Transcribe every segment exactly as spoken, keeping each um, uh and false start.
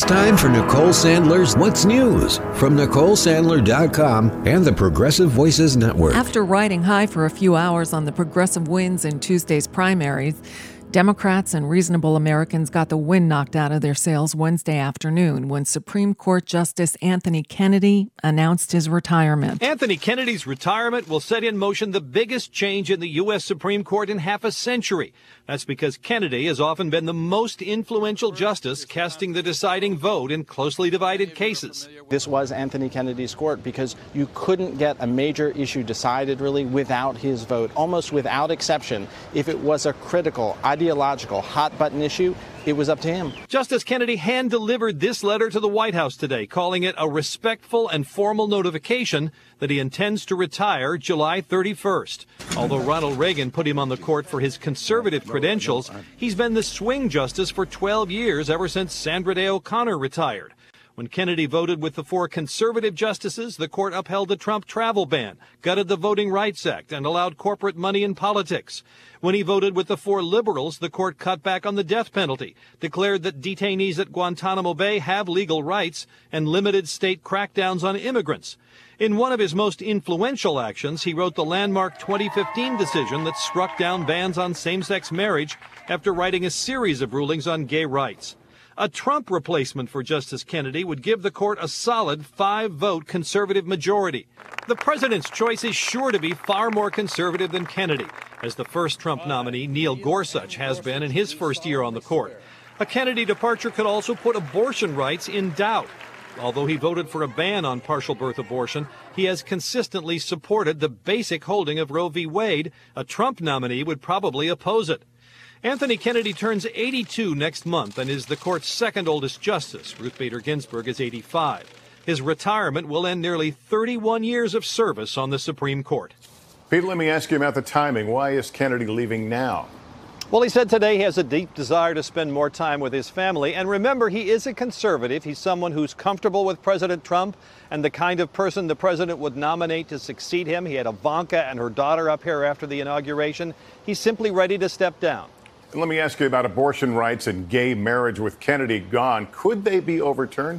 time for Nicole Sandler's What's News from Nicole Sandler dot com and the Progressive Voices Network. After riding high for a few hours on the progressive wins in Tuesday's primaries, Democrats and reasonable Americans got the wind knocked out of their sails Wednesday afternoon when Supreme Court Justice Anthony Kennedy announced his retirement. Anthony Kennedy's retirement will set in motion the biggest change in the U S Supreme Court in half a century. That's because Kennedy has often been the most influential justice casting the deciding vote in closely divided cases. This was Anthony Kennedy's court because you couldn't get a major issue decided really without his vote, almost without exception. If it was a critical, ideological, hot-button issue, it was up to him. Justice Kennedy hand-delivered this letter to the White House today, calling it a respectful and formal notification that he intends to retire July thirty-first. Although Ronald Reagan put him on the court for his conservative credentials, he's been the swing justice for twelve years, ever since Sandra Day O'Connor retired. When Kennedy voted with the four conservative justices, the court upheld the Trump travel ban, gutted the Voting Rights Act, and allowed corporate money in politics. When he voted with the four liberals, the court cut back on the death penalty, declared that detainees at Guantanamo Bay have legal rights, and limited state crackdowns on immigrants. In one of his most influential actions, he wrote the landmark twenty fifteen decision that struck down bans on same-sex marriage after writing a series of rulings on gay rights. A Trump replacement for Justice Kennedy would give the court a solid five-vote conservative majority. The president's choice is sure to be far more conservative than Kennedy, as the first Trump nominee, Neil Gorsuch, has been in his first year on the court. A Kennedy departure could also put abortion rights in doubt. Although he voted for a ban on partial birth abortion, he has consistently supported the basic holding of Roe v. Wade. A Trump nominee would probably oppose it. Anthony Kennedy turns eighty-two next month and is the court's second oldest justice. Ruth Bader Ginsburg is eighty-five. His retirement will end nearly thirty-one years of service on the Supreme Court. Peter, let me ask you about the timing. Why is Kennedy leaving now? Well, he said today he has a deep desire to spend more time with his family. And remember, he is a conservative. He's someone who's comfortable with President Trump and the kind of person the president would nominate to succeed him. He had Ivanka and her daughter up here after the inauguration. He's simply ready to step down. And let me ask you about abortion rights and gay marriage with Kennedy gone. Could they be overturned?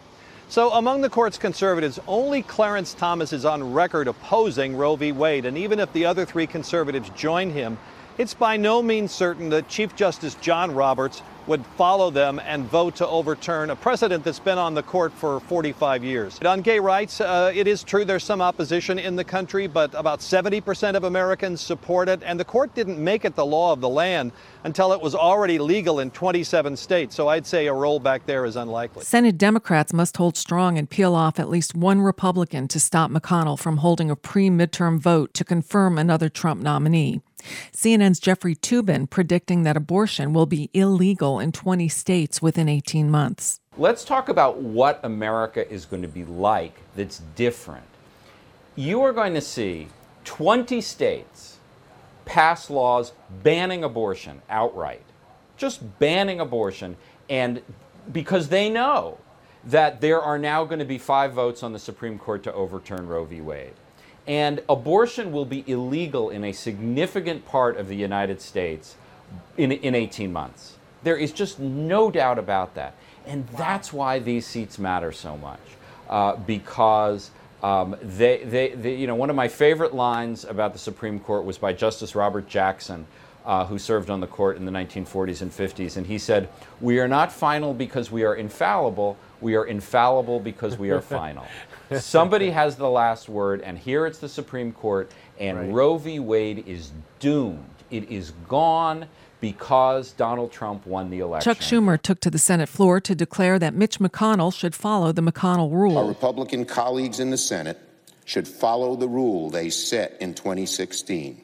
So among the court's conservatives, only Clarence Thomas is on record opposing Roe v. Wade. And even if the other three conservatives join him, it's by no means certain that Chief Justice John Roberts would follow them and vote to overturn a precedent that's been on the court for forty-five years. On gay rights, uh, it is true there's some opposition in the country, but about seventy percent of Americans support it. And the court didn't make it the law of the land until it was already legal in twenty-seven states. So I'd say a rollback there is unlikely. Senate Democrats must hold strong and peel off at least one Republican to stop McConnell from holding a pre-midterm vote to confirm another Trump nominee. C N N's Jeffrey Toobin predicting that abortion will be illegal in twenty states within eighteen months. Let's talk about what America is going to be like that's different. You are going to see twenty states pass laws banning abortion outright, just banning abortion, and because they know that there are now going to be five votes on the Supreme Court to overturn Roe v. Wade. And abortion will be illegal in a significant part of the United States in, in eighteen months. There is just no doubt about that. And that's why these seats matter so much. Uh, because um, they, they, they, you know, one of my favorite lines about the Supreme Court was by Justice Robert Jackson, uh, who served on the court in the nineteen forties and fifties. And he said, "We are not final because we are infallible. We are infallible because we are final." Somebody has the last word, and here it's the Supreme Court, and right. Roe v. Wade is doomed. It is gone because Donald Trump won the election. Chuck Schumer took to the Senate floor to declare that Mitch McConnell should follow the McConnell rule. Our Republican colleagues in the Senate should follow the rule they set in twenty sixteen,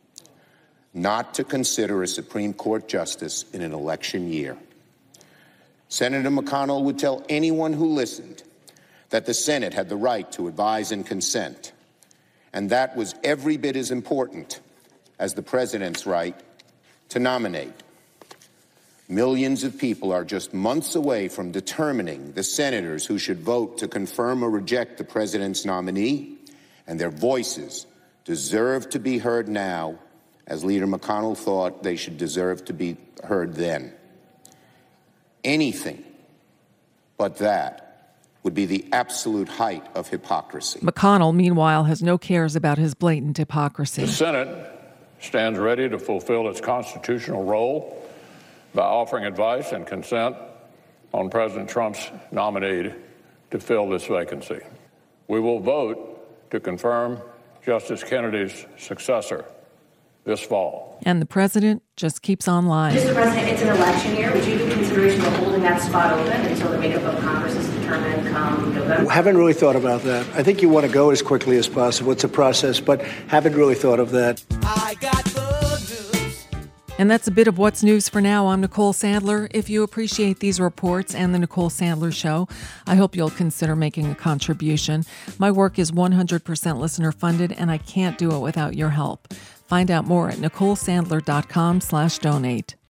not to consider a Supreme Court justice in an election year. Senator McConnell would tell anyone who listened that the Senate had the right to advise and consent, and that was every bit as important as the president's right to nominate. Millions of people are just months away from determining the senators who should vote to confirm or reject the president's nominee, and their voices deserve to be heard now, as Leader McConnell thought they should deserve to be heard then. Anything but that would be the absolute height of hypocrisy. McConnell, meanwhile, has no cares about his blatant hypocrisy. The Senate stands ready to fulfill its constitutional role by offering advice and consent on President Trump's nominee to fill this vacancy. We will vote to confirm Justice Kennedy's successor this fall. And the president just keeps on lying. Mister President, it's an election year. Would you give consideration of holding that spot open until the makeup of Congress is determined come November? Haven't really thought about that. I think you want to go as quickly as possible. It's a process, but haven't really thought of that. I got the news. And that's a bit of what's news for now. I'm Nicole Sandler. If you appreciate these reports and the Nicole Sandler Show, I hope you'll consider making a contribution. My work is one hundred percent listener funded, and I can't do it without your help. Find out more at nicolesandler.com slash donate.